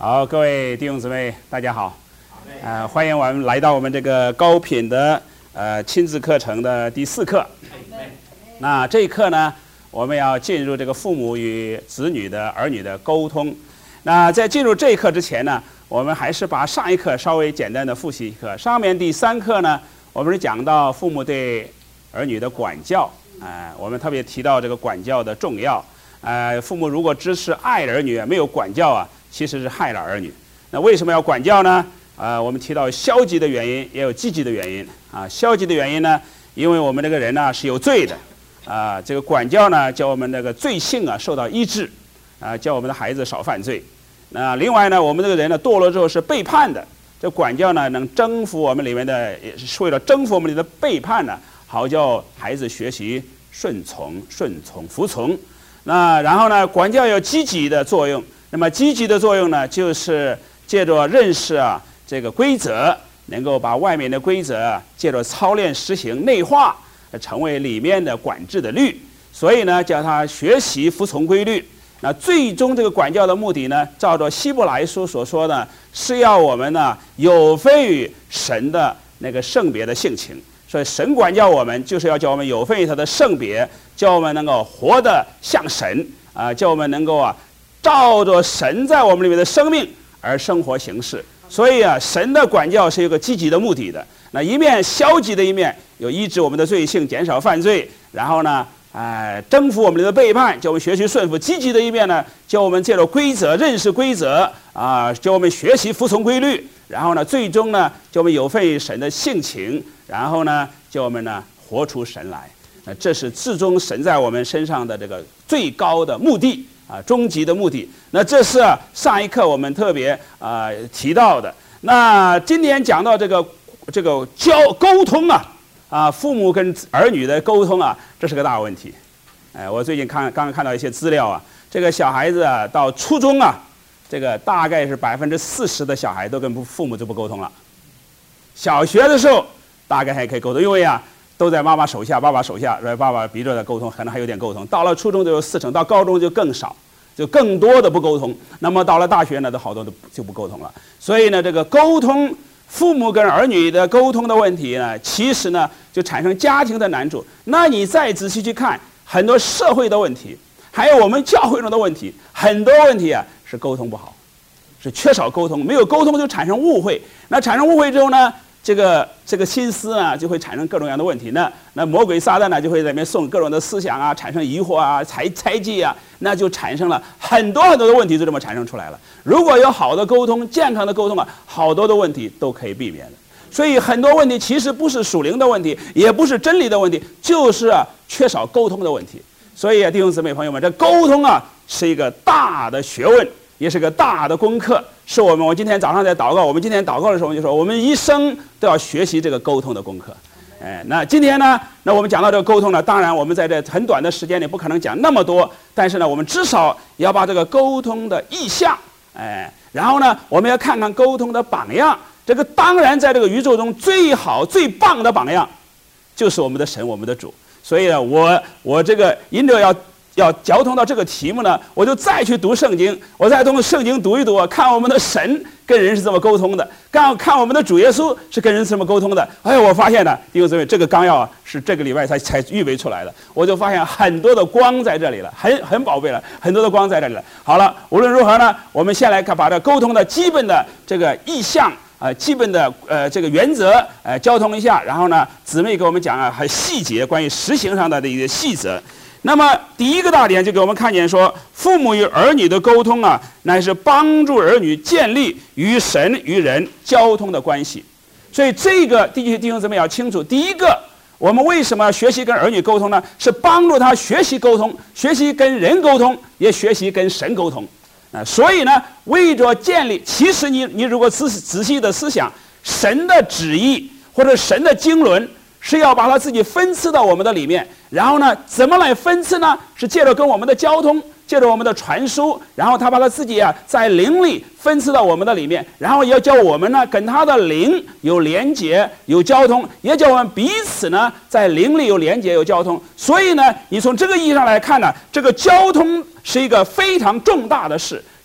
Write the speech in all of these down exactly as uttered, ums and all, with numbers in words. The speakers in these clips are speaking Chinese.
好，各位弟兄姊妹，大家好。呃，欢迎我们来到我们这个高品的呃亲子课程的第四课。那这一课呢，我们要进入这个父母与子女的儿女的沟通。那在进入这一课之前呢，我们还是把上一课稍微简单的复习一课。上面第三课呢，我们是讲到父母对儿女的管教，呃，我们特别提到这个管教的重要。呃，父母如果支持爱儿女，没有管教啊，其实是害了儿女。那为什么要管教呢？啊、呃，我们提到消极的原因，也有积极的原因啊。消极的原因呢，因为我们这个人呢是有罪的，啊，这个管教呢叫我们那个罪性啊受到医治，啊，叫我们的孩子少犯罪。那另外呢，我们这个人呢堕落之后是背叛的，这管教呢能征服我们里面的，也是为了征服我们里的背叛呢，好叫孩子学习顺从、顺从、服从。那然后呢，管教有积极的作用。那么积极的作用呢，就是借着认识啊这个规则，能够把外面的规则借着操练实行内化，成为里面的管制的律。所以呢，叫他学习服从规律。那最终这个管教的目的呢，照着希伯来书所说的，是要我们呢有份于神的那个圣别的性情。所以神管教我们，就是要叫我们有份于他的圣别，叫我们能够活得像神啊、呃，叫我们能够啊照着神在我们里面的生命而生活行事。所以啊，神的管教是有个积极的目的的。那一面消极的一面，有医治我们的罪性，减少犯罪，然后呢，哎、呃，征服我们的背叛，叫我们学习顺服。积极的一面呢，叫我们借着规则认识规则啊、呃，叫我们学习服从规律。然后呢，最终呢，叫我们有份于神的性情，然后呢，叫我们呢活出神来。那这是至终神在我们身上的这个最高的目的啊，终极的目的。那这是、啊、上一课我们特别啊、呃、提到的。那今天讲到这个这个交沟通啊啊，父母跟儿女的沟通啊，这是个大问题。哎，我最近看刚刚看到一些资料啊，这个小孩子啊到初中啊。这个大概是百分之四十的小孩都跟父母就不沟通了。小学的时候大概还可以沟通，因为啊都在妈妈手下、爸爸手下，爸爸逼着的沟通，可能还有点沟通。到了初中就有四成，到高中就更少，就更多的不沟通。那么到了大学呢，都好多都就不沟通了。所以呢，这个沟通，父母跟儿女的沟通的问题呢，其实呢就产生家庭的难处。那你再仔细去看，很多社会的问题，还有我们教会中的问题，很多问题啊。是沟通不好，是缺少沟通，没有沟通就产生误会。那产生误会之后呢，这个这个心思呢就会产生各种各样的问题。那那魔鬼撒旦呢就会在里面送各种的思想啊，产生疑惑啊、猜猜忌啊，那就产生了很多很多的问题，就这么产生出来了。如果有好的沟通、健康的沟通啊，好多的问题都可以避免的。所以很多问题其实不是属灵的问题，也不是真理的问题，就是啊缺少沟通的问题。所以啊，弟兄姊妹朋友们，这沟通啊是一个大的学问。也是个大的功课，是我们我今天早上在祷告，我们今天祷告的时候我们就说，我们一生都要学习这个沟通的功课。哎，那今天呢，那我们讲到这个沟通呢，当然我们在这很短的时间里不可能讲那么多，但是呢，我们至少也要把这个沟通的意向，哎，然后呢，我们要看看沟通的榜样。这个当然在这个宇宙中最好最棒的榜样，就是我们的神，我们的主。所以呢，我我这个因着要。要交通到这个题目呢，我就再去读圣经，我再通过圣经读一读，看我们的神跟人是怎么沟通的，看看我们的主耶稣是跟人是怎么沟通的。哎，我发现呢，弟兄姊妹，这个纲要啊是这个礼拜才才预备出来的，我就发现很多的光在这里了，很很宝贝了，很多的光在这里了。好了，无论如何呢，我们先来看把这沟通的基本的这个意向。呃，基本的呃这个原则呃交通一下，然后呢，姊妹给我们讲啊，很细节关于实行上的的一个细则。那么第一个大点就给我们看见说，父母与儿女的沟通啊，乃是帮助儿女建立与神与人交通的关系。所以这个弟兄弟兄姊妹要清楚，第一个，我们为什么要学习跟儿女沟通呢？是帮助他学习沟通，学习跟人沟通，也学习跟神沟通。啊，所以呢，为着建立，其实你你如果仔仔细的思想，神的旨意或者神的经纶是要把它自己分赐到我们的里面，然后呢，怎么来分赐呢？是借着跟我们的交通，借着我们的传输，然后他把他自己啊在灵里分赐到我们的里面，然后也要叫我们呢跟他的灵有连结、有交通，也叫我们彼此呢在灵里有连结、有交通。所以呢，你从这个意义上来看呢，这个交通是一个非常重大的事。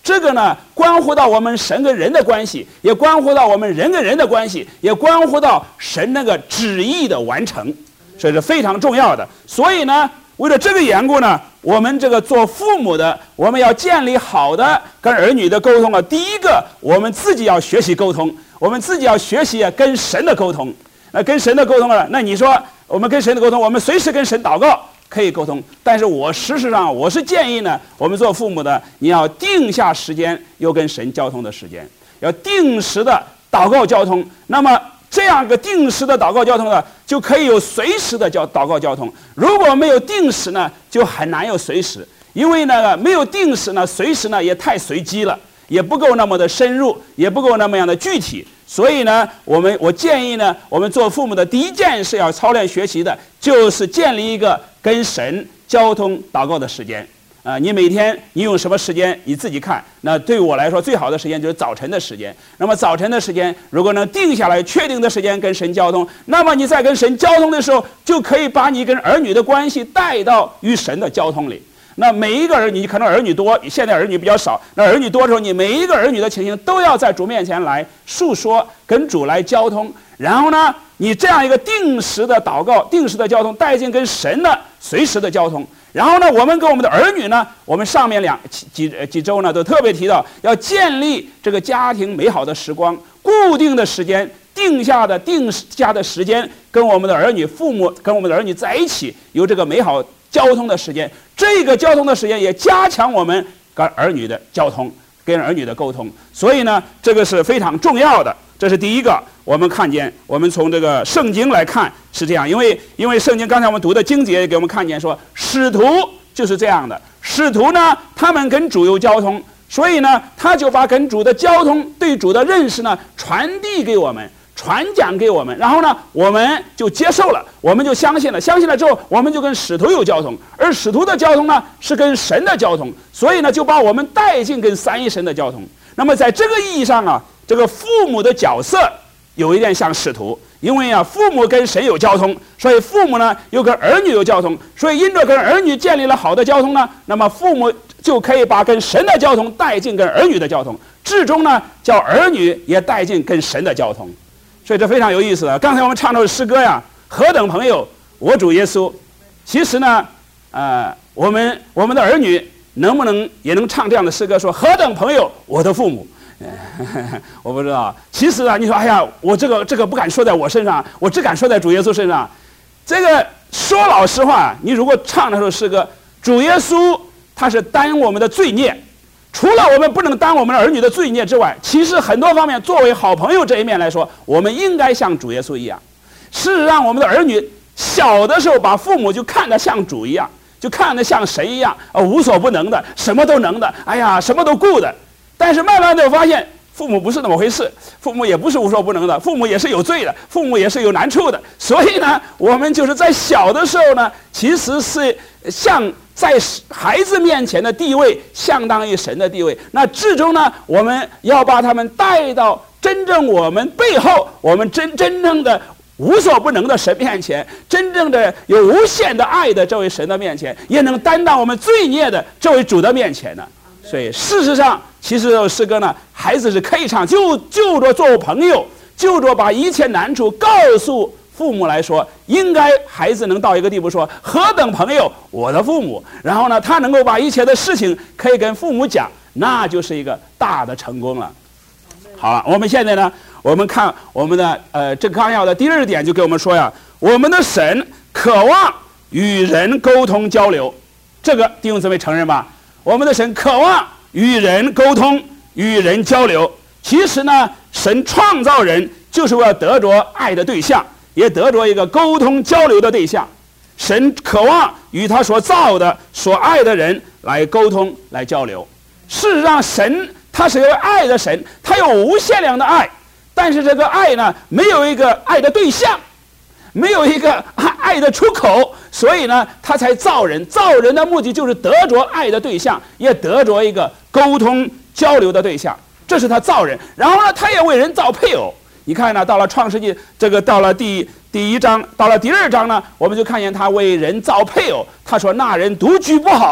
这个呢，关乎到我们神跟人的关系，也关乎到我们人跟人的关系，也关乎到神那个旨意的完成，这是非常重要的。所以呢，为了这个缘故呢，我们这个做父母的，我们要建立好的跟儿女的沟通啊。第一个，我们自己要学习沟通，我们自己要学习跟神的沟通。那跟神的沟通了，那你说我们跟神的沟通，我们随时跟神祷告可以沟通，但是我事实上我是建议呢，我们做父母的，你要定下时间，有跟神交通的时间，要定时的祷告交通。那么这样一个定时的祷告交通呢，就可以有随时的叫祷告交通。如果没有定时呢，就很难有随时，因为呢没有定时呢，随时呢也太随机了，也不够那么的深入，也不够那么样的具体。所以呢，我们我建议呢，我们做父母的第一件事要操练学习的，就是建立一个跟神交通祷告的时间。啊、呃，你每天你用什么时间你自己看。那对我来说，最好的时间就是早晨的时间。那么早晨的时间，如果能定下来确定的时间跟神交通，那么你在跟神交通的时候，就可以把你跟儿女的关系带到与神的交通里。那每一个儿女，可能儿女多，现在儿女比较少。那儿女多的时候，你每一个儿女的情形都要在主面前来述说，跟主来交通。然后呢，你这样一个定时的祷告、定时的交通，带进跟神的随时的交通。然后呢，我们跟我们的儿女呢，我们上面两几几周呢，都特别提到要建立这个家庭美好的时光，固定的时间。定下的定下的时间，跟我们的儿女、父母跟我们的儿女在一起，有这个美好交通的时间。这个交通的时间也加强我们跟儿女的交通，跟儿女的沟通。所以呢，这个是非常重要的。这是第一个，我们看见，我们从这个圣经来看是这样，因为因为圣经刚才我们读的经节也给我们看见说，使徒就是这样的。使徒呢，他们跟主有交通，所以呢，他就把跟主的交通、对主的认识呢，传递给我们。传讲给我们，然后呢，我们就接受了，我们就相信了，相信了之后，我们就跟使徒有交通，而使徒的交通呢，是跟神的交通，所以呢，就把我们带进跟三一神的交通。那么在这个意义上啊，这个父母的角色有一点像使徒，因为啊，父母跟神有交通，所以父母呢又跟儿女有交通，所以因着跟儿女建立了好的交通呢，那么父母就可以把跟神的交通带进跟儿女的交通，至终呢，叫儿女也带进跟神的交通。所以这非常有意思的。刚才我们唱的诗歌呀，何等朋友，我主耶稣。其实呢，呃，我们我们的儿女能不能也能唱这样的诗歌，说何等朋友，我的父母。我不知道。其实啊，你说，哎呀，我这个这个不敢说在我身上，我只敢说在主耶稣身上。这个说老实话，你如果唱那首诗歌，主耶稣他是担我们的罪孽。除了我们不能担我们儿女的罪孽之外，其实很多方面，作为好朋友这一面来说，我们应该像主耶稣一样，是让我们的儿女小的时候把父母就看得像主一样，就看得像神一样，呃，无所不能的，什么都能的，哎呀，什么都顾的。但是慢慢的发现，父母不是那么回事，父母也不是无所不能的，父母也是有罪的，父母也是有难处的。所以呢，我们就是在小的时候呢，其实是像在孩子面前的地位相当于神的地位，那至终呢，我们要把他们带到真正我们背后，我们真真正的无所不能的神面前，真正的有无限的爱的这位神的面前，也能担当我们罪孽的这位主的面前呢。所以事实上，其实这首诗歌呢，孩子是可以唱，就就着做朋友，就着把一切难处告诉父母来说，应该孩子能到一个地步说，何等朋友，我的父母。然后呢，他能够把一切的事情可以跟父母讲，那就是一个大的成功了。好了，我们现在呢，我们看我们的呃这个纲要的第二点就给我们说呀，我们的神渴望与人沟通交流，这个弟兄姊妹承认吧？我们的神渴望与人沟通，与人交流。其实呢，神创造人就是为了得着爱的对象，也得着一个沟通交流的对象。神渴望与他所造的、所爱的人来沟通、来交流。事实上，神他是一位爱的神，他有无限量的爱，但是这个爱呢，没有一个爱的对象，没有一个爱的出口，所以呢，他才造人。造人的目的就是得着爱的对象，也得着一个沟通交流的对象，这是他造人。然后呢，他也为人造配偶。你看呢，到了创世纪，这个到了第第一章，到了第二章呢，我们就看见他为人造配偶。他说：“那人独居不好，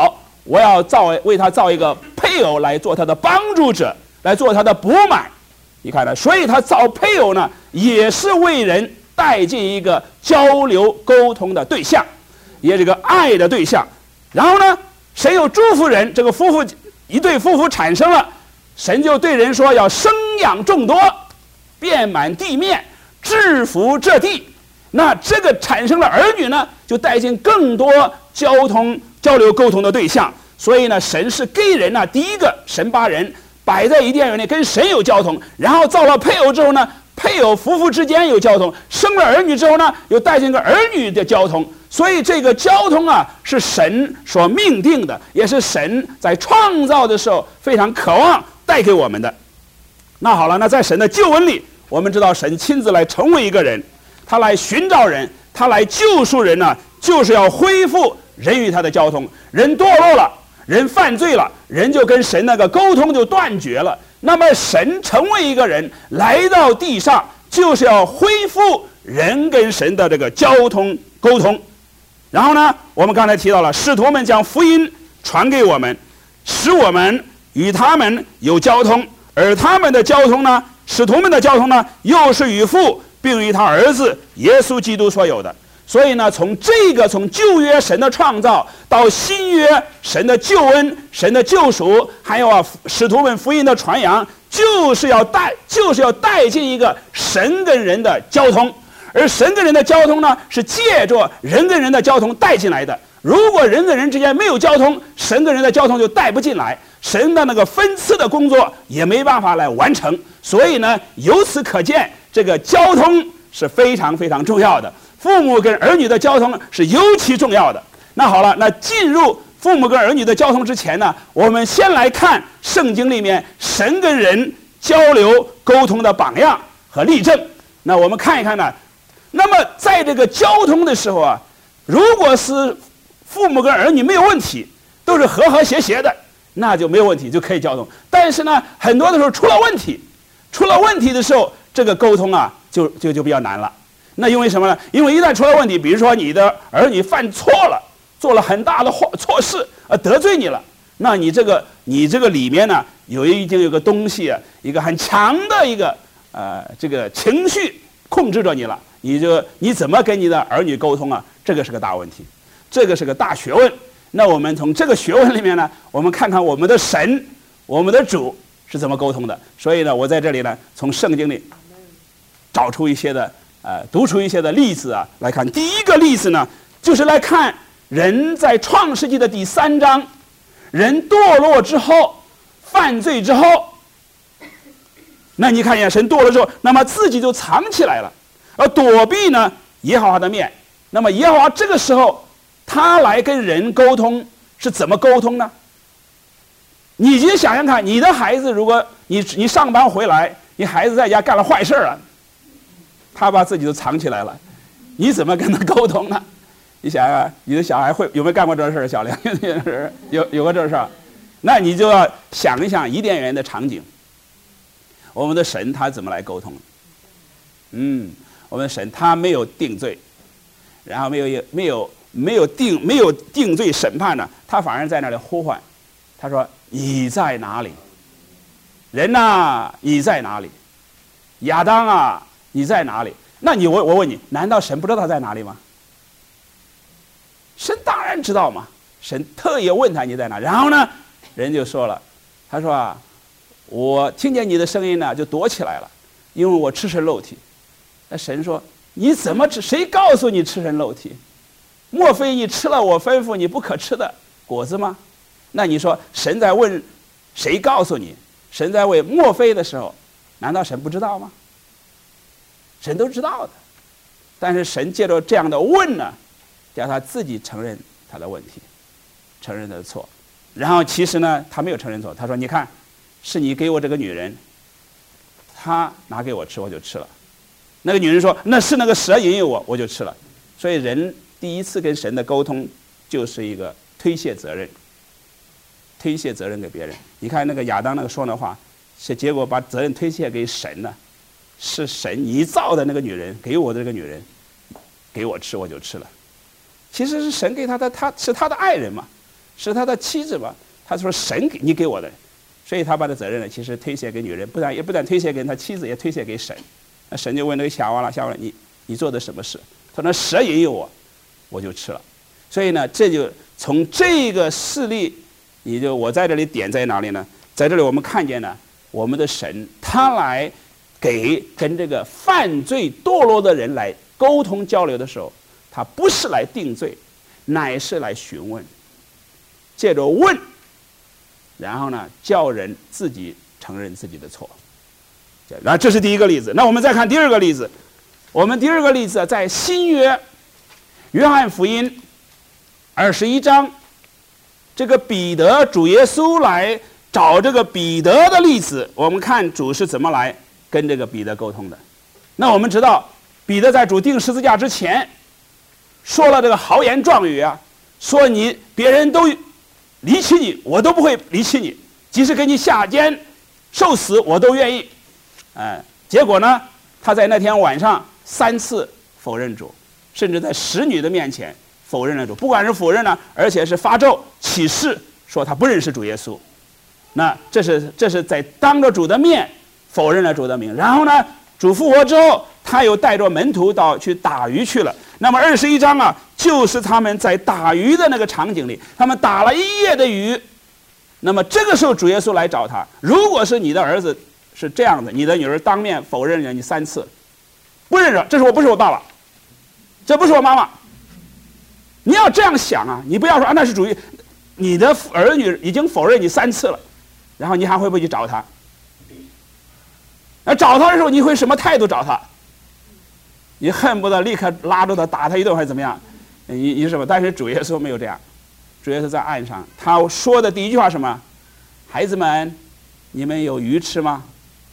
我要造为他造一个配偶来做他的帮助者，来做他的补满。你看呢？所以他造配偶呢，也是为人带进一个交流沟通的对象，也这个爱的对象。然后呢，神又祝福人，这个夫妇一对夫妇产生了，神就对人说要生养众多，遍满地面，制服这地。那这个产生了儿女呢，就带进更多交通交流沟通的对象。所以呢，神是给人呢，第一个神把人摆在伊甸园里跟神有交通，然后造了配偶之后呢，配偶夫妇之间有交通，生了儿女之后呢，又带进个儿女的交通。所以这个交通啊，是神所命定的，也是神在创造的时候非常渴望带给我们的。那好了，那在神的救恩里，我们知道神亲自来成为一个人，他来寻找人，他来救赎人呢，就是要恢复人与他的交通。人堕落了，人犯罪了，人就跟神那个沟通就断绝了。那么神成为一个人来到地上，就是要恢复人跟神的这个交通沟通。然后呢，我们刚才提到了使徒们将福音传给我们，使我们与他们有交通，而他们的交通呢，使徒们的交通呢，又是与父并与他儿子耶稣基督所有的。所以呢，从这个从旧约神的创造到新约神的救恩、神的救赎，还有啊使徒们福音的传扬，就是要带就是要带进一个神跟人的交通。而神跟人的交通呢，是借着人跟人的交通带进来的。如果人跟人之间没有交通，神跟人的交通就带不进来，神的那个分赐的工作也没办法来完成。所以呢，由此可见，这个交通是非常非常重要的。父母跟儿女的交通是尤其重要的。那好了，那进入父母跟儿女的交通之前呢，我们先来看圣经里面神跟人交流沟通的榜样和例证。那我们看一看呢，那么在这个交通的时候啊，如果是父母跟儿女没有问题，都是和和谐谐的，那就没有问题，就可以交通。但是呢，很多的时候出了问题，出了问题的时候，这个沟通啊，就就就比较难了。那因为什么呢？因为一旦出了问题，比如说你的儿女犯错了，做了很大的错事，呃，得罪你了，那你这个你这个里面呢，有已经有个东西啊，一个很强的一个呃这个情绪控制着你了，你就你怎么跟你的儿女沟通啊？这个是个大问题，这个是个大学问。那我们从这个学问里面呢，我们看看我们的神，我们的主是怎么沟通的。所以呢，我在这里呢，从圣经里找出一些的。呃，读出一些的例子啊，来看。第一个例子呢，就是来看人在创世纪的第三章，人堕落之后，犯罪之后，那你看一眼，神堕落之后，那么自己就藏起来了，而躲避呢耶和华的面。那么耶和华这个时候，他来跟人沟通是怎么沟通呢？你就想想看，你的孩子，如果你你上班回来，你孩子在家干了坏事了。他把自己都藏起来了，你怎么跟他沟通呢？你想想，你的小孩会有没有干过这事儿？小梁有有过这事儿，那你就要想一想伊甸园的场景。我们的神他怎么来沟通？嗯，我们的神他没有定罪，然后没有没有没有定没有定罪审判呢，他反而在那里呼唤，他说：“你在哪里？人呐，你在哪里？亚当啊！”你在哪里？那你我我问你，难道神不知道他在哪里吗？神当然知道嘛。神特意问他你在哪，然后呢，人就说了，他说啊，我听见你的声音呢，就躲起来了，因为我赤身露体。那神说，你怎么吃？谁告诉你赤身露体？莫非你吃了我吩咐你不可吃的果子吗？那你说神在问谁告诉你？神在问莫非的时候，难道神不知道吗？神都知道的，但是神借着这样的问呢，叫他自己承认他的问题，承认他的错。然后其实呢，他没有承认错，他说：“你看，是你给我这个女人，她拿给我吃，我就吃了。”那个女人说：“那是那个蛇引诱我，我就吃了。”所以人第一次跟神的沟通，就是一个推卸责任，推卸责任给别人。你看那个亚当那个说的话，是结果把责任推卸给神了。是神你造的那个女人给我的这个女人，给我吃我就吃了。其实是神给他的，他是他的爱人嘛。 是他的妻子吗？他说神给你给我的，所以他把的责任呢，其实推卸给女人，不但也不但推卸给他妻子，也推卸给神。那神就问那个夏娃了，夏娃你你做的什么事？他说那蛇引诱我，我就吃了。所以呢，这就从这个事例，你就我在这里点在哪里呢？在这里我们看见呢，我们的神他来给跟这个犯罪堕落的人来沟通交流的时候，他不是来定罪，乃是来询问，借着问，然后呢，叫人自己承认自己的错。然后这是第一个例子。那我们再看第二个例子，我们第二个例子在新约约翰福音二十一章，这个彼得主耶稣来找这个彼得的例子，我们看主是怎么来跟这个彼得沟通的。那我们知道，彼得在主钉十字架之前，说了这个豪言壮语啊，说你别人都离弃你，我都不会离弃你，即使给你下监受死，我都愿意。哎，结果呢，他在那天晚上三次否认主，甚至在使女的面前否认了主，不管是否认呢，而且是发咒起誓说他不认识主耶稣。那这是这是在当着主的面否认了主的名。然后呢，主复活之后，他又带着门徒到去打鱼去了。那么二十一章啊，就是他们在打鱼的那个场景里，他们打了一夜的鱼。那么这个时候主耶稣来找他，如果是你的儿子是这样的，你的女儿当面否认了你三次，不认识，这是我不是我爸爸，这不是我妈妈。你要这样想啊，你不要说啊那是主义，你的儿女已经否认你三次了，然后你还会不会去找他？那找他的时候，你会什么态度找他？你恨不得立刻拉着他打他一顿，还是怎么样？你你什么？但是主耶稣没有这样，主耶稣在岸上，他说的第一句话什么？孩子们，你们有鱼吃吗？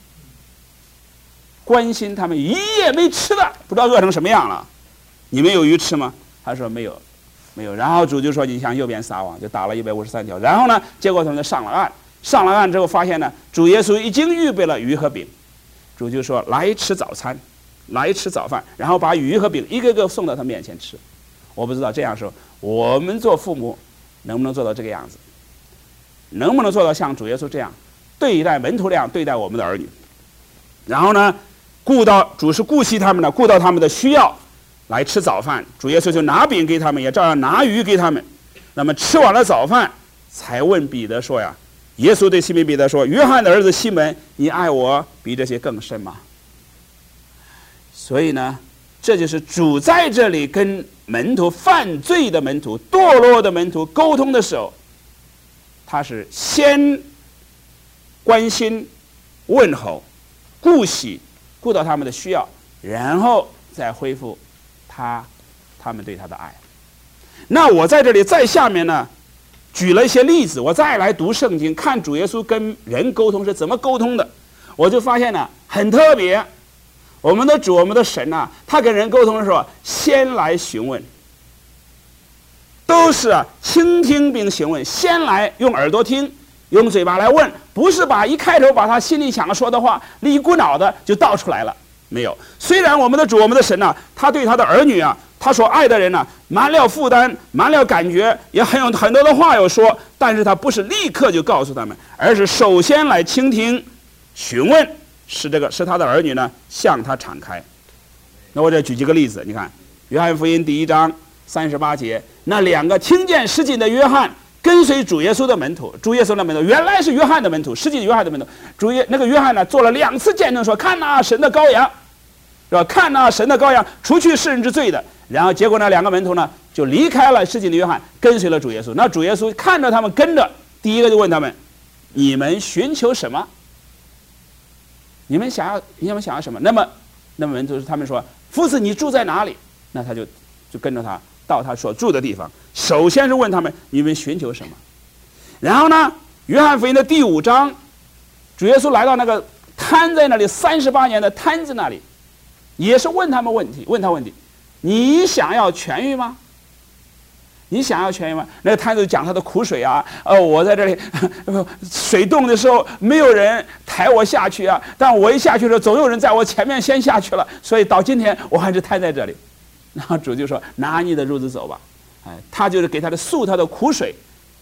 关心他们一夜没吃的，不知道饿成什么样了。你们有鱼吃吗？他说没有，没有。然后主就说你向右边撒网，就打了一百五十三条。然后呢，结果他们就上了岸，上了岸之后发现呢，主耶稣已经预备了鱼和饼。主就说来吃早餐，来吃早饭，然后把鱼和饼一个个送到他面前吃。我不知道这样说，我们做父母能不能做到这个样子？能不能做到像主耶稣这样对待门徒那样对待我们的儿女？然后呢，顾到主是顾惜他们的，顾到他们的需要，来吃早饭。主耶稣就拿饼给他们，也照样拿鱼给他们。那么吃完了早饭，才问彼得说呀，耶稣对西门彼得说：“约翰的儿子西门，你爱我比这些更深吗？”所以呢，这就是主在这里跟门徒犯罪的门徒、堕落的门徒沟通的时候，他是先关心、问候、顾惜、顾到他们的需要，然后再恢复他他们对他的爱。那我在这里在下面呢，举了一些例子，我再来读圣经，看主耶稣跟人沟通是怎么沟通的，我就发现呢，很特别。我们的主，我们的神啊，他跟人沟通的时候，先来询问，都是啊倾听并询问，先来用耳朵听，用嘴巴来问，不是把一开头把他心里想说的话一股脑的就道出来了，没有。虽然我们的主，我们的神啊，他对他的儿女啊，他所爱的人啊，满了负担，满了感觉，也很有很多的话要说，但是他不是立刻就告诉他们，而是首先来倾听、询问，使这个使他的儿女呢向他敞开。那我再举几个例子，你看约翰福音第一章三十八节，那两个听见十经的约翰跟随主耶稣的门徒，主耶稣的门徒原来是约翰的门徒，十经约翰的门徒，主耶那个约翰呢做了两次见证说，看哪、啊、神的羔羊，是吧？看哪、啊、神的羔羊，除去世人之罪的。然后结果呢，两个门徒呢就离开了十经的约翰，跟随了主耶稣。那主耶稣看着他们跟着，第一个就问他们：你们寻求什么？你们想要你们想要什么？那么，那么门徒他们说：夫子，你住在哪里？那他就就跟着他到他所住的地方。首先是问他们：你们寻求什么？然后呢，约翰福音的第五章，主耶稣来到那个瘫在那里三十八年的瘫子那里，也是问他们问题，问他问题：你想要痊愈吗？你想要痊愈吗？那个摊子讲他的苦水啊，呃，我在这里水冻的时候没有人抬我下去啊，但我一下去的时候，总有人在我前面先下去了，所以到今天我还是瘫在这里。然后主就说：拿你的褥子走吧。哎，他就是给他的诉他的苦水，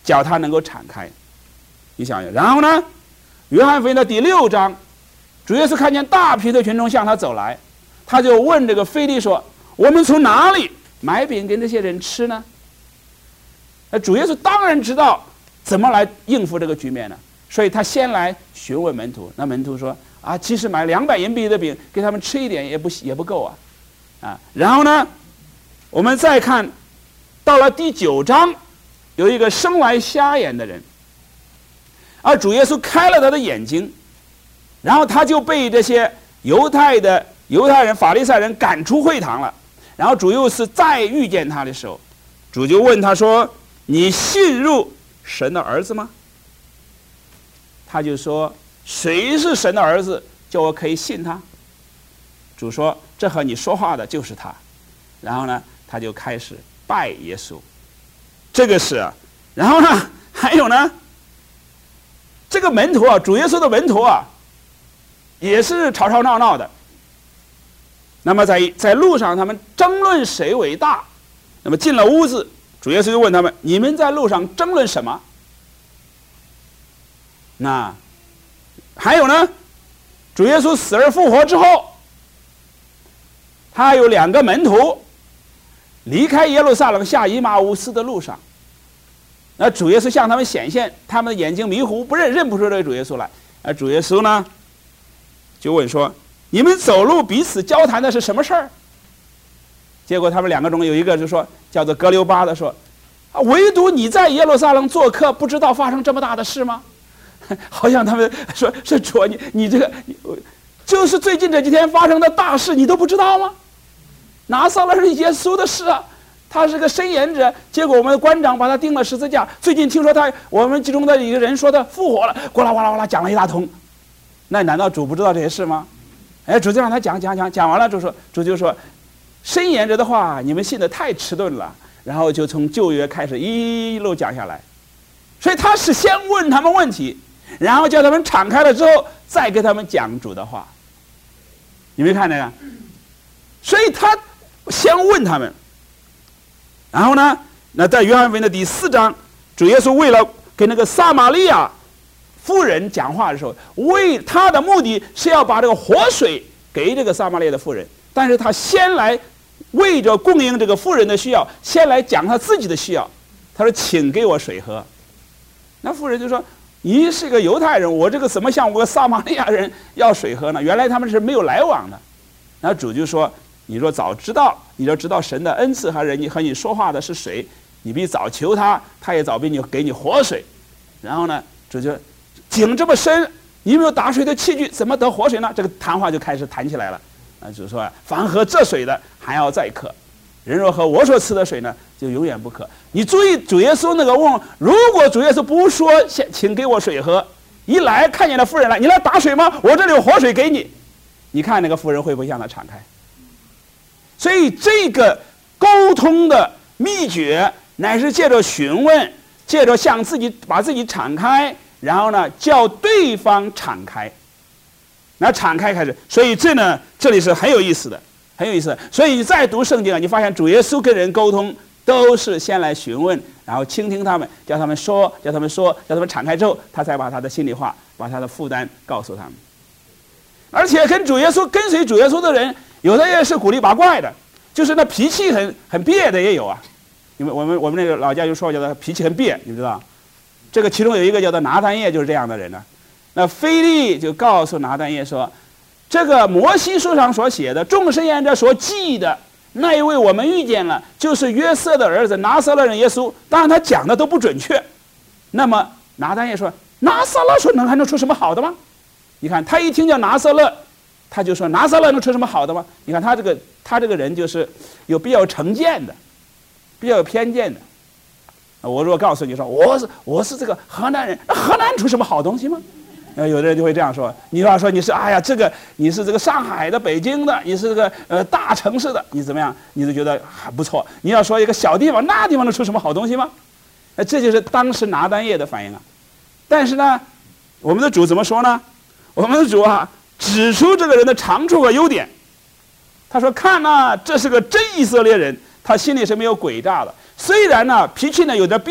叫他能够敞开。你想想，然后呢，约翰福音的第六章，主耶稣看见大批的群众向他走来，他就问这个腓力说：“我们从哪里买饼给这些人吃呢？”那主耶稣当然知道怎么来应付这个局面呢，所以他先来询问门徒。那门徒说：“啊，即使买两百银币的饼给他们吃一点也不也不够啊，啊。”然后呢，我们再看到了第九章，有一个生来瞎眼的人，而主耶稣开了他的眼睛，然后他就被这些犹太的犹太人、法利赛人赶出会堂了。然后主又是再遇见他的时候，主就问他说：“你信入神的儿子吗？”他就说：“谁是神的儿子，叫我可以信他？”主说：“这和你说话的就是他。”然后呢，他就开始拜耶稣。这个是，然后呢，还有呢，这个门徒啊，主耶稣的门徒啊，也是吵吵闹闹的。那么在在路上，他们争论谁为大。那么进了屋子，主耶稣就问他们：“你们在路上争论什么？”那还有呢，主耶稣死而复活之后，他有两个门徒离开耶路撒冷下以马忤斯的路上，那主耶稣向他们显现，他们的眼睛迷糊，不认认不出这个主耶稣来。而主耶稣呢，就问说：“你们走路彼此交谈的是什么事儿？”结果他们两个中有一个就说，叫做格留巴的说：“啊，唯独你在耶路撒冷做客，不知道发生这么大的事吗？”好像他们说：“是主，你你这个就是最近这几天发生的大事，你都不知道吗？拿撒勒人耶稣的事啊，他是个申言者，结果我们的官长把他钉了十字架。最近听说他我们其中的一个人说他复活了，呱啦呱啦呱啦讲了一大通。那难道主不知道这些事吗？哎，主就让他讲讲讲，讲完了就说，主就说，申言者的话你们信得太迟钝了。然后就从旧约开始一路讲下来，所以他是先问他们问题，然后叫他们敞开了之后，再给他们讲主的话。你没看那个？所以他先问他们，然后呢，那在约翰福音的第四章，主耶稣为了给那个撒玛利亚妇人讲话的时候，为他的目的是要把这个活水给这个撒玛利亚的妇人，但是他先来为着供应这个妇人的需要，先来讲他自己的需要。他说：“请给我水喝。”那妇人就说：“你是个犹太人，我这个怎么向我个撒玛利亚人要水喝呢？”原来他们是没有来往的。那主就说：“你若早知道，你就知道神的恩赐和人和你说话的是谁，你必早求他，他也早必你给你活水。”然后呢，主就井这么深，你没有打水的器具，怎么得活水呢？这个谈话就开始谈起来了。啊，就是说，凡喝这水的还要再渴，人若喝我所赐的水呢，就永远不渴。你注意主耶稣那个问，如果主耶稣不说先请给我水喝，一来看见了妇人来，你来打水吗？我这里有活水给你。你看那个妇人会不会向他敞开？所以这个沟通的秘诀乃是借着询问，借着向自己把自己敞开，然后呢叫对方敞开。那敞开开始，所以这呢，这里是很有意思的，很有意思的。所以你再读圣经啊，你发现主耶稣跟人沟通都是先来询问，然后倾听他们，叫他们说，叫他们说，叫他们敞开之后，他才把他的心里话，把他的负担告诉他们。而且跟主耶稣跟随主耶稣的人，有的也是古里八怪的，就是那脾气很很别的也有啊。因为我们我们那个老家就说叫他脾气很别，你知道？这个其中有一个叫做拿但业，就是这样的人呢。那腓力就告诉拿但业说：“这个摩西书上所写的，众申言者所记的那一位，我们遇见了，就是约瑟的儿子拿撒勒人耶稣。当然他讲的都不准确。那么拿但业说：拿撒勒说能还能出什么好的吗？你看他一听叫拿撒勒，他就说拿撒勒能出什么好的吗？你看他这个他这个人就是有比较有成见的，比较有偏见的。我如果告诉你说我是我是这个河南人，那河南出什么好东西吗？”呃，有的人就会这样说，你要说你是哎呀，这个你是这个上海的、北京的，你是这个呃大城市的，你怎么样？你就觉得还不错。你要说一个小地方，那地方能出什么好东西吗？呃，这就是当时拿但业的反应啊。但是呢，我们的主怎么说呢？我们的主啊，指出这个人的长处和优点。他说：“看呐、啊，这是个真以色列人，他心里是没有诡诈的。虽然呢脾气呢有点别，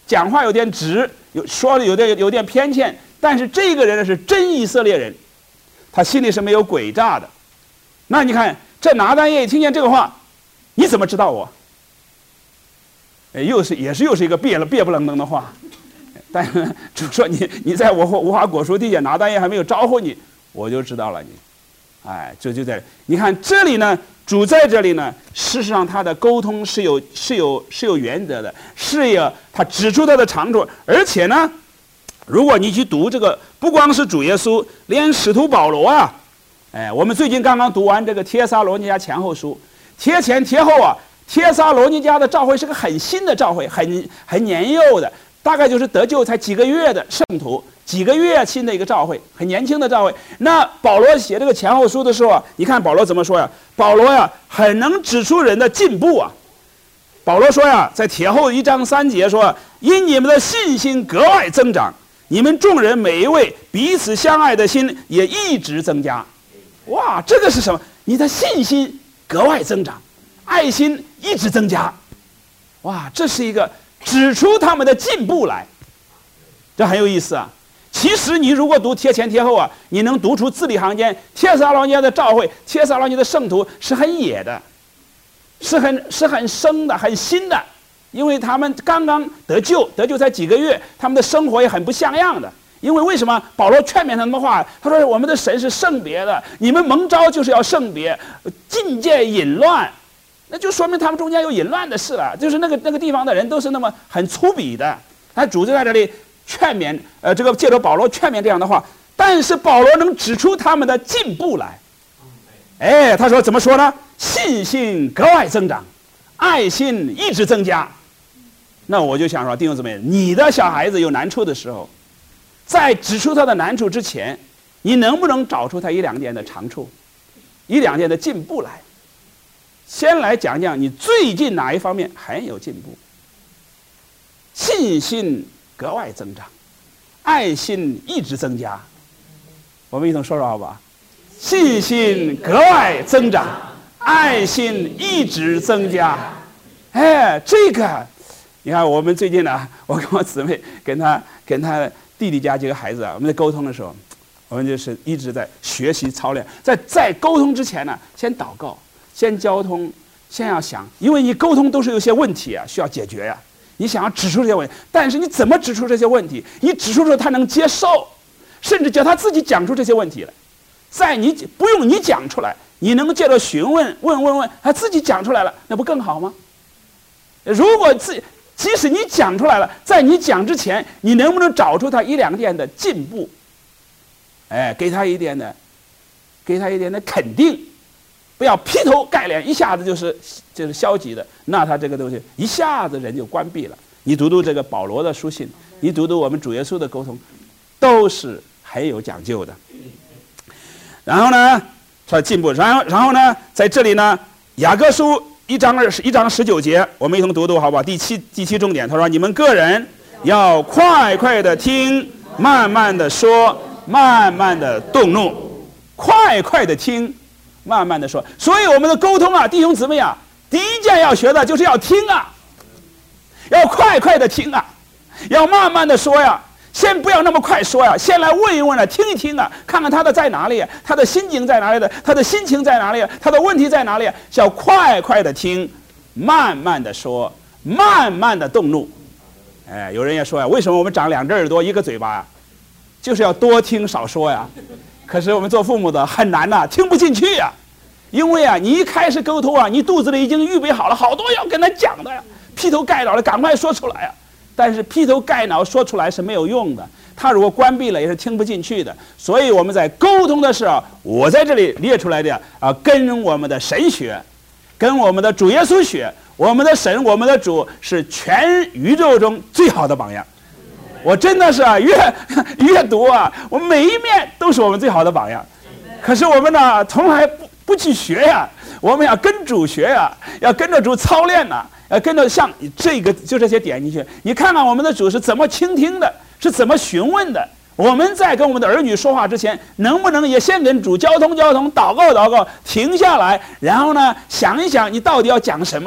讲话有点直，有说的有点有点偏见，但是这个人呢是真以色列人，他心里是没有诡诈的。那你看这拿单业听见这个话，你怎么知道我？哎，又是也是又是一个别了别不愣登的话。但是主说你你在我无花果树地下，拿单业还没有招呼你，我就知道了你。哎，这就在你看这里呢，主在这里呢，事实上他的沟通是有是有是有原则的，是有他指出他的长处，而且呢，如果你去读这个，不光是主耶稣，连使徒保罗啊，哎，我们最近刚刚读完这个帖撒罗尼迦前后书，帖前帖后啊，帖撒罗尼迦的教会是个很新的教会，很很年幼的。大概就是得救才几个月的圣徒，几个月新的一个教会，很年轻的教会。那保罗写这个前后书的时候啊，你看保罗怎么说呀？保罗呀，很能指出人的进步啊。保罗说呀，在帖后一章三节说，因你们的信心格外增长，你们众人每一位彼此相爱的心也一直增加。哇，这个是什么？你的信心格外增长，爱心一直增加。哇，这是一个指出他们的进步来，这很有意思啊。其实你如果读帖前帖后啊，你能读出字里行间，帖撒罗尼迦的教会，帖撒罗尼迦的圣徒是很野的，是很是很生的，很新的，因为他们刚刚得救，得救才几个月，他们的生活也很不像样的。因为为什么保罗劝勉他们的话？他说我们的神是圣别的，你们蒙召就是要圣别，禁戒淫乱。那就说明他们中间有淫乱的事了，就是那个那个地方的人都是那么很粗鄙的。他主就在这里劝勉，呃，这个借着保罗劝勉这样的话，但是保罗能指出他们的进步来。哎，他说怎么说呢？信心格外增长，爱心一直增加。那我就想说，弟兄姊妹，你的小孩子有难处的时候，在指出他的难处之前，你能不能找出他一两点的长处，一两点的进步来？先来讲讲你最近哪一方面很有进步，信心格外增长，爱心一直增加。我们一同说说好吧？信心格外增长，爱心一直增加。哎，这个你看我们最近呢，我跟我姊妹跟他跟他弟弟家几个孩子啊，我们在沟通的时候，我们就是一直在学习操练。在在沟通之前呢，先祷告，先交通，先要想，因为你沟通都是有些问题啊，需要解决呀、啊。你想要指出这些问题，但是你怎么指出这些问题？你指出之后他能接受，甚至叫他自己讲出这些问题来。在你不用你讲出来，你能借着询问问问问，他自己讲出来了，那不更好吗？如果自即使你讲出来了，在你讲之前，你能不能找出他一两点的进步？哎，给他一点的，给他一点的肯定。不要劈头盖脸，一下子就是就是消极的，那他这个东西一下子人就关闭了。你读读这个保罗的书信，你读读我们主耶稣的沟通，都是很有讲究的。然后呢，他进步，然后然后呢，在这里呢，雅各书一章二十一章十九节，我们一同读读好不好？第七第七重点，他说：你们个人要快快的听，慢慢的说，慢慢的动怒，快快的听。慢慢的说，所以我们的沟通啊，弟兄姊妹啊，第一件要学的就是要听啊，要快快的听啊，要慢慢的说呀，先不要那么快说呀，先来问一问啊，听一听啊，看看他的在哪里，他的心境在哪里的，他的心情在哪里，他的问题在哪里，要快快的听，慢慢的说，慢慢的动怒。哎，有人也说呀，为什么我们长两只耳朵一个嘴巴呀？就是要多听少说呀。可是我们做父母的很难呐、啊，听不进去呀、啊，因为啊，你一开始沟通啊，你肚子里已经预备好了好多要跟他讲的呀，劈头盖脑的赶快说出来呀、啊。但是劈头盖脑说出来是没有用的，他如果关闭了也是听不进去的。所以我们在沟通的时候，我在这里列出来的啊，跟我们的神学，跟我们的主耶稣学，我们的神，我们的主是全宇宙中最好的榜样。我真的是啊，越越读啊，我每一面都是我们最好的榜样。可是我们呢，从来不不去学呀，我们要跟主学呀，要跟着主操练呐，要跟着像这个就这些点进去。你看看我们的主是怎么倾听的，是怎么询问的。我们在跟我们的儿女说话之前，能不能也先跟主交通交通，祷告祷告，停下来，然后呢想一想你到底要讲什么。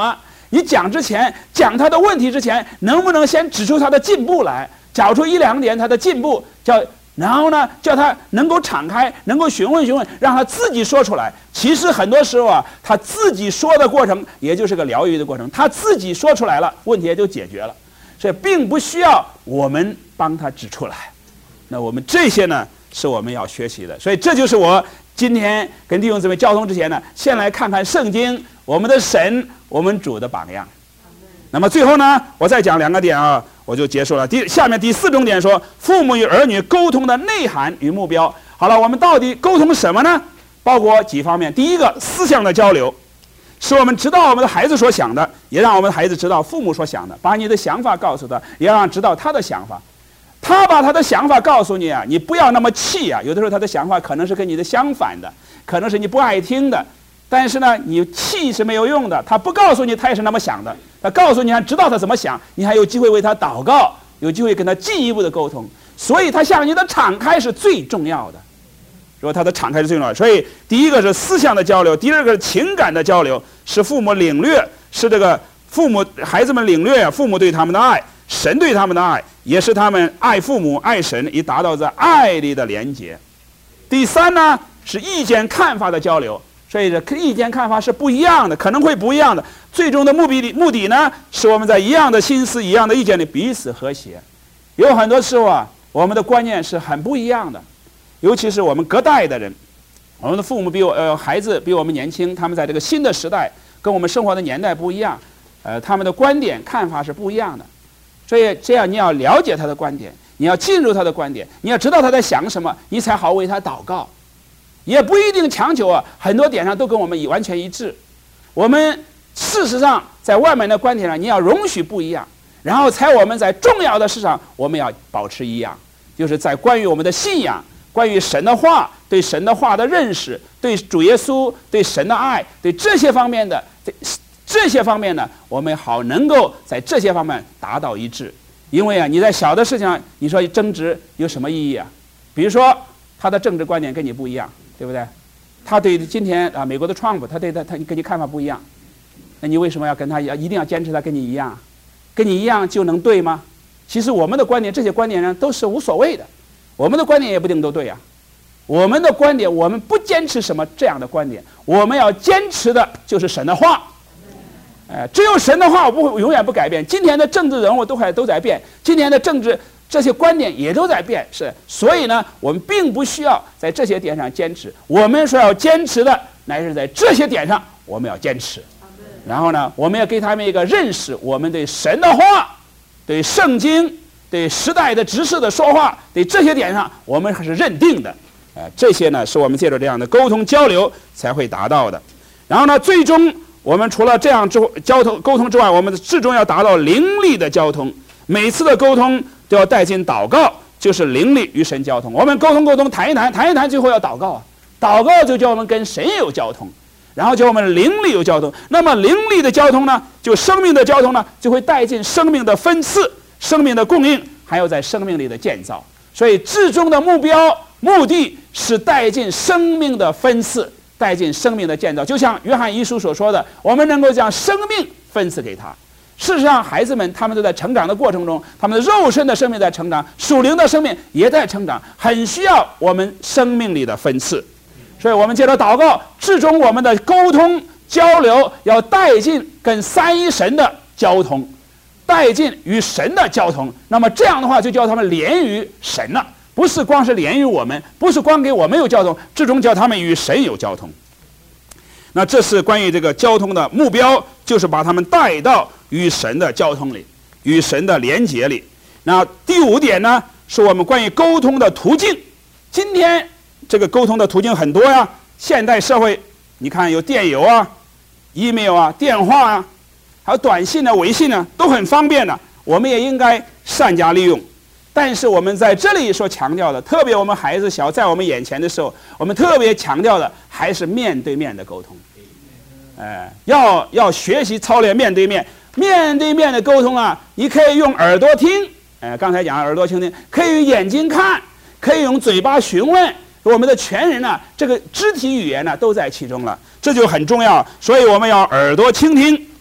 你讲之前，讲他的问题之前，能不能先指出他的进步来，找出一两点他的进步，叫然后呢，叫他能够敞开，能够询问询问，让他自己说出来。其实很多时候啊，他自己说的过程，也就是个疗愈的过程，他自己说出来了，问题也就解决了。所以并不需要我们帮他指出来。那我们这些呢，是我们要学习的。所以这就是我今天跟弟兄姊妹交通之前呢，先来看看圣经，我们的神，我们主的榜样。那么最后呢，我再讲两个点啊，我就结束了。第下面第四重点说，父母与儿女沟通的内涵与目标。好了，我们到底沟通什么呢？包括几方面。第一个，思想的交流，使我们知道我们的孩子所想的，也让我们的孩子知道父母所想的。把你的想法告诉他，也让他知道他的想法。他把他的想法告诉你啊，你不要那么气啊。有的时候他的想法可能是跟你的相反的，可能是你不爱听的。但是呢，你气是没有用的。他不告诉你，他也是那么想的。他告诉你，还知道他怎么想，你还有机会为他祷告，有机会跟他进一步的沟通。所以他向你的敞开是最重要的。说他的敞开是最重要的。所以第一个是思想的交流，第二个是情感的交流，是父母领略，是这个父母孩子们领略父母对他们的爱，神对他们的爱，也是他们爱父母爱神，以达到这爱里的连结。第三呢，是意见看法的交流。所以这意见看法是不一样的，可能会不一样的。最终的目的目的呢，是我们在一样的心思、一样的意见里彼此和谐。有很多时候啊，我们的观念是很不一样的，尤其是我们隔代的人，我们的父母比我呃孩子比我们年轻，他们在这个新的时代跟我们生活的年代不一样，呃，他们的观点看法是不一样的。所以这样你要了解他的观点，你要进入他的观点，你要知道他在想什么，你才好为他祷告。也不一定强求啊，很多点上都跟我们完全一致。我们事实上在外面的观点上，你要容许不一样，然后才我们在重要的事上，我们要保持一样，就是在关于我们的信仰、关于神的话、对神的话的认识、对主耶稣、对神的爱、对这些方面的这这些方面呢，我们好能够在这些方面达到一致。因为啊，你在小的事情上，你说争执有什么意义啊？比如说他的政治观点跟你不一样。对不对？他对今天啊，美国的川普，他对他他跟你看法不一样，那你为什么要跟他一样？一定要坚持他跟你一样？跟你一样就能对吗？其实我们的观点，这些观点呢都是无所谓的，我们的观点也不一定都对啊。我们的观点，我们不坚持什么这样的观点，我们要坚持的就是神的话。哎、呃，只有神的话，我不会永远不改变。今天的政治人物都还都在变，今天的政治。这些观点也都在变，是，所以呢，我们并不需要在这些点上坚持。我们所要坚持的，乃是在这些点上，我们要坚持。然后呢，我们要给他们一个认识，我们对神的话、对圣经、对时代的指示的说话，对这些点上，我们还是认定的。呃，这些呢，是我们借着这样的沟通交流才会达到的。然后呢，最终我们除了这样之交通沟通之外，我们最终要达到灵力的交通。每次的沟通都要带进祷告，就是灵力与神交通。我们沟通沟通，谈一谈，谈一谈，最后要祷告啊！祷告就叫我们跟神有交通，然后叫我们灵力有交通。那么灵力的交通呢，就生命的交通呢，就会带进生命的分赐、生命的供应，还有在生命里的建造。所以至终的目标目的是带进生命的分赐，带进生命的建造。就像约翰一书所说的，我们能够将生命分赐给他。事实上，孩子们他们都在成长的过程中，他们的肉身的生命在成长，属灵的生命也在成长，很需要我们生命里的分赐。所以我们接着祷告，至终我们的沟通交流要带进跟三一神的交通，带进与神的交通。那么这样的话，就叫他们连于神了，不是光是连于我们，不是光给我们有交通，至终叫他们与神有交通。那这是关于这个交通的目标，就是把他们带到与神的交通里，与神的连结里。那第五点呢，是我们关于沟通的途径。今天这个沟通的途径很多呀，现代社会你看有电邮啊、email 啊、电话啊，还有短信啊、微信啊，都很方便的，我们也应该善加利用。但是我们在这里所强调的，特别我们孩子小在我们眼前的时候，我们特别强调的还是面对面的沟通。哎，要要学习操练面对面，面对面的沟通啊，你可以用耳朵听，哎，刚才讲耳朵倾听，可以用眼睛看，可以用嘴巴询问，我们的全人呢、啊，这个肢体语言呢、啊、都在其中了，这就很重要。所以我们要耳朵倾听，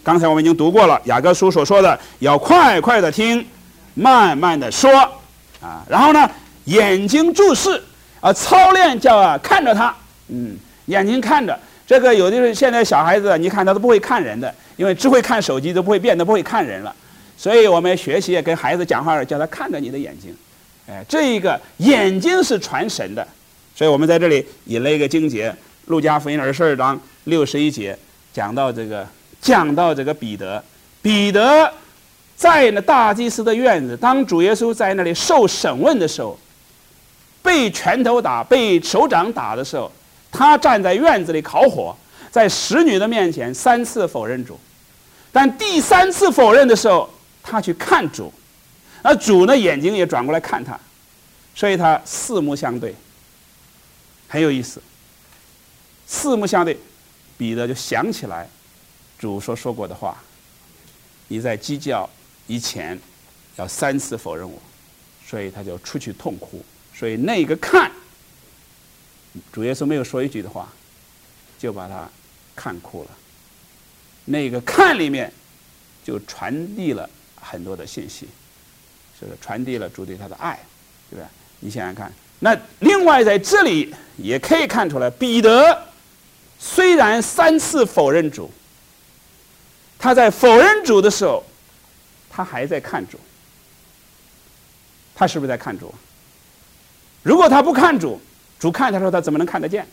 刚才我们已经读过了雅各书所说的，要快快的听，慢慢的说啊。然后呢，眼睛注视啊，操练叫啊看着他，嗯，眼睛看着。这个有的是现在小孩子，你看他都不会看人的，因为只会看手机，都不会变得不会看人了。所以我们学习跟孩子讲话，叫他看着你的眼睛。哎，这一个眼睛是传神的，所以我们在这里引了一个经节，《路加福音》二十二章六十一节，讲到这个，讲到这个彼得，彼得在那大祭司的院子，当主耶稣在那里受审问的时候，被拳头打，被手掌打的时候，他站在院子里烤火，在使女的面前三次否认主，但第三次否认的时候，他去看主，而主呢眼睛也转过来看他，所以他四目相对，很有意思。四目相对，彼得就想起来主所说过的话：你在鸡叫以前要三次否认我，所以他就出去痛哭。所以那个看，主耶稣没有说一句的话，就把他看哭了。那个看里面就传递了很多的信息，就是传递了主对他的爱，对吧？你想想看，那另外在这里也可以看出来，彼得虽然三次否认主，他在否认主的时候，他还在看主。他是不是在看主？如果他不看主，主看他的时候，他怎么能看得见？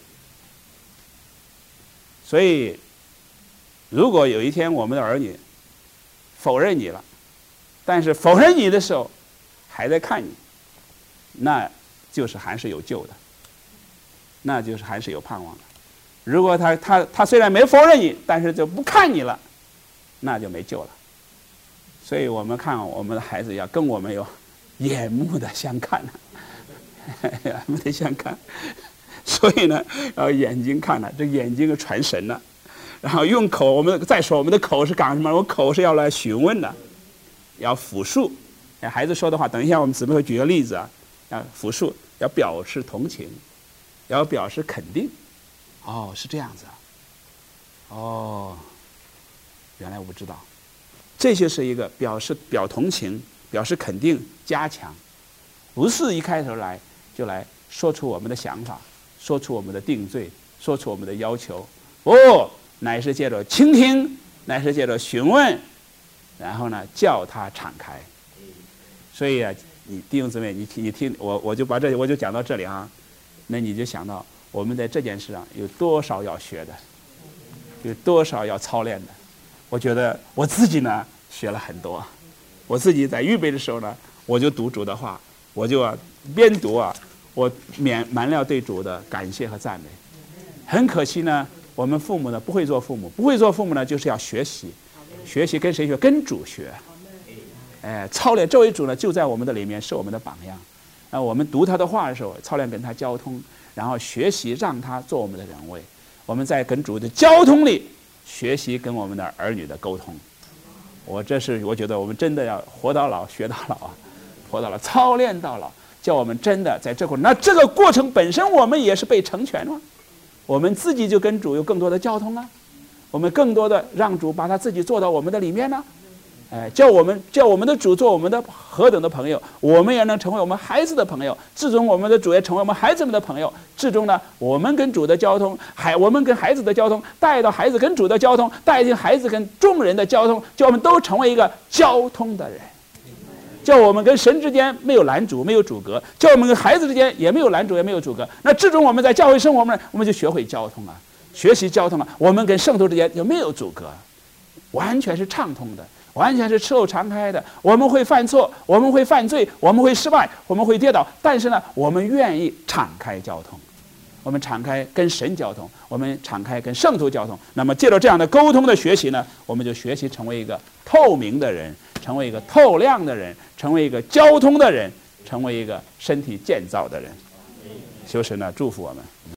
所以，如果有一天我们的儿女否认你了，但是否认你的时候还在看你，那就是还是有救的，那就是还是有盼望的。如果他他他虽然没否认你，但是就不看你了，那就没救了。所以我们看我们的孩子要跟我们有眼目的相看呢、啊，眼目的相看。所以呢，然后眼睛看了，这眼睛传神了，然后用口，我们再说我们的口是干什么？我口是要来询问的，要复述。孩子说的话，等一下我们姊妹会举个例子啊，要复述，要表示同情，要表示肯定。哦，是这样子啊。哦，原来我不知道。这就是一个表示表同情、表示肯定、加强，不是一开头来就来说出我们的想法，说出我们的定罪，说出我们的要求。哦，乃是借着倾听，乃是借着询问，然后呢叫他敞开。所以啊，你弟兄姊妹，你听，你听，我我就把这我就讲到这里啊，那你就想到我们在这件事上有多少要学的，有多少要操练的。我觉得我自己呢学了很多，我自己在预备的时候呢，我就读主的话，我就啊边读啊，我满满了对主的感谢和赞美。很可惜呢，我们父母呢不会做父母，不会做父母呢就是要学习，学习跟谁学？跟主学。哎，操练这位主呢就在我们的里面，是我们的榜样。那我们读他的话的时候，操练跟他交通，然后学习让他做我们的人位。我们在跟主的交通里学习跟我们的儿女的沟通。我这是我觉得我们真的要活到老学到老啊，活到老操练到老，叫我们真的在这过程。那这个过程本身我们也是被成全了，我们自己就跟主有更多的交通啊，我们更多的让主把他自己做到我们的里面呢。哎，叫我们叫我们的主做我们的何等的朋友，我们也能成为我们孩子的朋友。至终我们的主也成为我们孩子们的朋友。至终呢，我们跟主的交通，孩我们跟孩子的交通，带到孩子跟主的交通，带进孩子跟众人的交通，叫我们都成为一个交通的人。叫我们跟神之间没有拦阻，没有阻隔；叫我们跟孩子之间也没有拦阻，也没有阻隔。那至终我们在教会生活中，我们就学会交通啊，学习交通啊。我们跟圣徒之间就没有阻隔，完全是畅通的。完全是赤露敞开的。我们会犯错，我们会犯罪，我们会失败，我们会跌倒，但是呢，我们愿意敞开交通，我们敞开跟神交通，我们敞开跟圣徒交通。那么借着这样的沟通的学习呢，我们就学习成为一个透明的人，成为一个透亮的人，成为一个交通的人，成为一个身体建造的人。求神呢祝福我们。